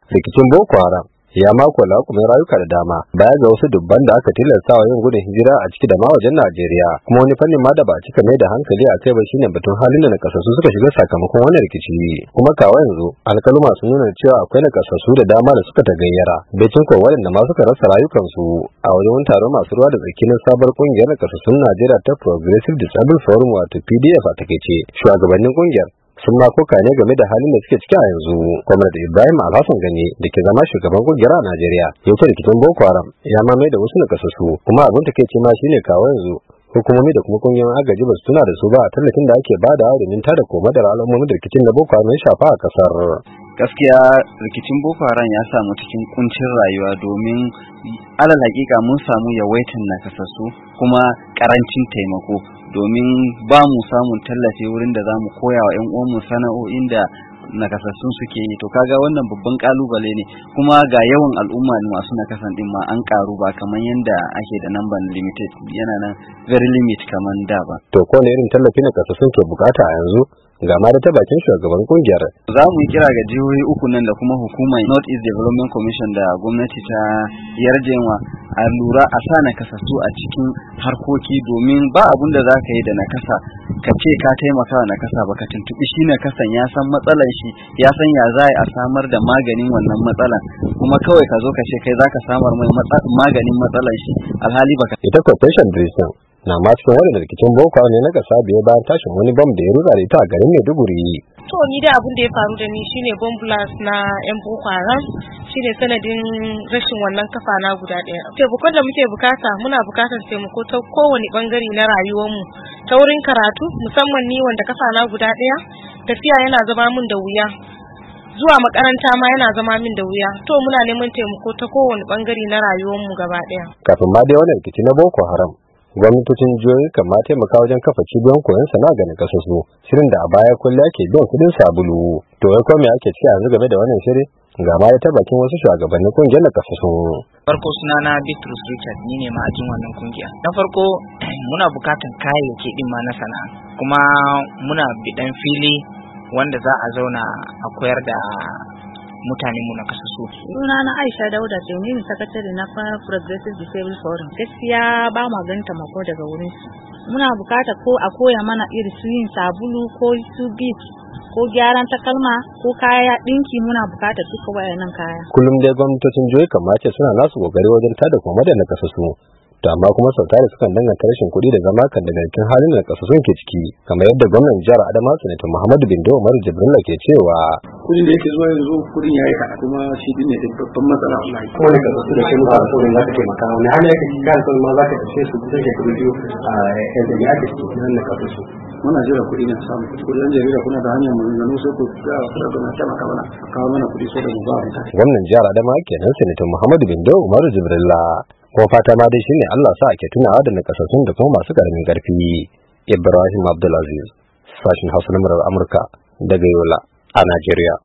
Rikicin Boko Haram ya mako lakumin rayuka da dama baya ga wasu dubban da aka tilasta wa yin gudun hijira a ciki da ma wajen Najeriya, kuma wani fannin ma da ba a cika mai da hankali a kai ba shine batun halin da nakasassu suka shiga sakamakon wannan rikici. Kuma kawo yanzu alkaluma sun nuna cewa akwai nakasassu da dama da suka tagayyara becin ko waɗanda ma suka rasa rayukansu a wajen taron masu ruwa da tsaki na sabar kungiyar nakasassun Najeriya ta Progressive Disabled Forum wato PDF a takaice. Shugabannin kungiyar sun ma koka ne game da halin da suke ciki a yanzu. Comrade Ibrahim Alhassan Gani da ke zama shugaban kungiyar a Najeriya ya ce rikicin Boko Haram ya mamaye da wasu nakasassu, kuma abin takeici ma shine kawo yanzu hukumomi da kuma kungiyoyin agaji ba su tuna da su ba a tallafin da ake badawa domin tada koma da al'ummomin da rikicin da Boko Haram ya shafa a kasar. Gaskiya rikicin Boko Haram ya samu cikin kuncin rayuwa domin alal hakika mun samu yawaitan nakasassu kuma karancin taimako, domin ba mu samun tallafi wurin da za mu koya wa 'yan uwanmu sana'o'in da nakasassun suke yi. To kaga wannan babban kalubale ne, kuma ga yawan al'umma masu nakasan din ma an karu ba kamar yadda ake da number limited, yana nan very limit kamar da ba. To ko ne irin tallafi nakasassun ke bukata a yanzu? Ga ma da ta bakin shugaban kungiyar. Za mu kira ga jihohi uku nan da kuma hukumar North East Development Commission da gwamnati ta yarjewa a lura a sa nakasassu a cikin harkoki, domin ba abun da za ka yi da nakasa ka ce ka taimaka wa nakasa ba ka tuntuɓi shi nakasan ya san matsalar shi, ya san ya za a samar da maganin wannan matsalan, kuma kawai ka zo ka ce kai za ka samar mai maganin matsalar shi alhali baka. Ita Corporation Dresden na ma cikin wani rikicin Boko ne na kasa biye bayan tashin wani bam da ya rusa da ita a garin Maiduguri. To ni da abin da ya faru da ni shine bomb blast na yan Boko Haram, shine sanadin rashin wannan kafa na guda ɗaya. Taimakon da muke bukata, muna bukatar taimako ta kowane bangare na rayuwarmu, ta wurin karatu musamman ni wanda kafa na guda ɗaya, tafiya yana zama min da wuya, zuwa makaranta ma yana zama min da wuya. To muna neman taimako ta kowane bangare na rayuwarmu gaba ɗaya. Kafin ma dai wannan rikici na Boko Haram, gwamnatocin jihohi kan ma taimaka wajen kafa cibiyoyin koyon sana'a ga nakasassu, shirin da a baya kullum ake biyan kuɗin sabulu. To ya kome ake ciki yanzu game da wannan shiri? Ga ma ta bakin wasu shugabannin kungiyar nakasassu. Farko sunana Bitrus Richard, ni ne ma'ajin wannan kungiya. Na farko muna bukatan kayayyaki din ma na sana'a, kuma muna bidan fili wanda za a zauna a koyar da mutane mu na kasasu. Sunana Aisha Dauda ce, ni sakatare na Progressive Disabled Forum. Gaskiya ba ma ganin taimako daga wurin su. Muna bukata ko a koya mana irin su yin sabulu ko su bit ko gyaran takalma ko kaya dinki, muna bukata duka wayannan kaya. Kullum dai gwamnatocin jihohi kamar ce suna nasu kokari wajen tada koma da nakasassu. To amma kuma sau tare sukan danganta rashin kuɗi da zama kan daga cikin halin da nakasassun ke ciki, kamar yadda gwamnan jihar Adamawa Sanata Muhammadu Bindo Umar Jibrilla ke cewa kudin da yake zuwa yanzu kudin yayi ka, kuma shi din ne da babban matsala Allah. Kuma ne kasassu da ke muka alƙawarin za ka taimaka, wani hali yake cikin alƙawarin ma za ka tafiye su kusan shekaru biyu a yanzu ya ake cikin nan nakasassu. Muna jira kuɗi na samu kuɗi, yan jarida kuna da hanyar maganganu sai ku ga kuna taimaka mana kawo mana kuɗi sai da mu ba mu. Gwamnan jihar Adamawa kenan Sanata Muhammadu Bindo Umar Jibrilla. Kuma fata ma dai shine Allah sa ake tunawa da nakasassun da kuma masu karamin karfi. Ibrahim Abdulaziz, sashin Hausa na Amurka daga Yola a Najeriya.